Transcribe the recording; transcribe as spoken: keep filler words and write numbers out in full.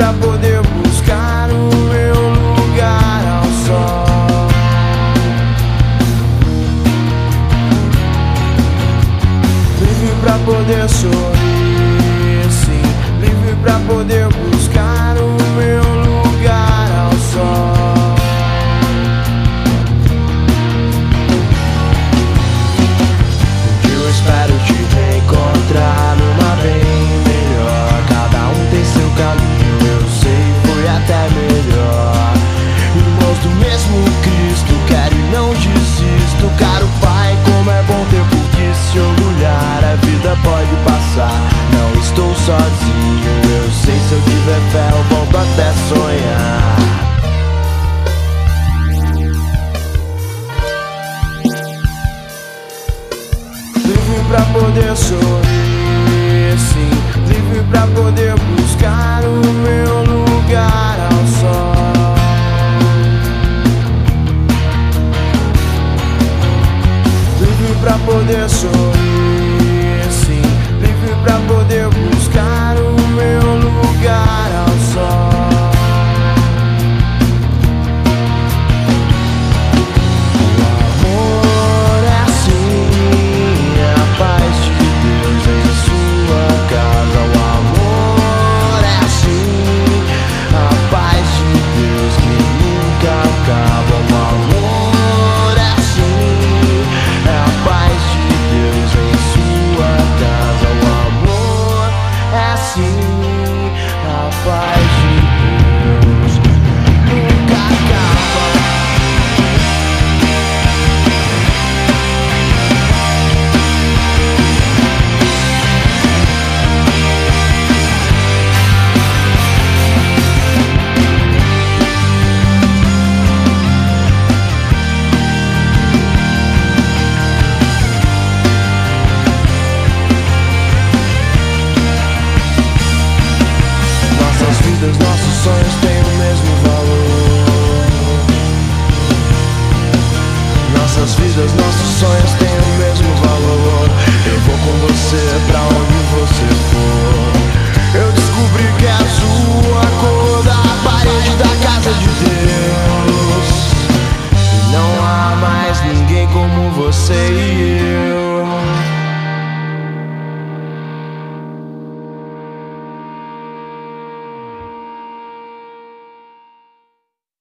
pra poder buscar o meu lugar ao sol. Livre pra poder sorrir, sim. Livre pra poder buscar o meu lugar ao sol. Eu espero te reencontrar numa bem melhor. Cada um tem seu caminho, eu sei, foi até melhor. Irmãos do mesmo Cristo, quero e não desisto. Caro Pai, como é bom ter por que se orgulhar. A vida pode passar, não estou sozinho. Eu sei, se eu tiver fé eu volto até sonhar. Livre pra poder sorrir, sim. Livre pra poder buscar o meu lugar ao sol. Livre pra poder sorrir, sim. Livre pra poder buscar o meu lugar ao sol. Bye.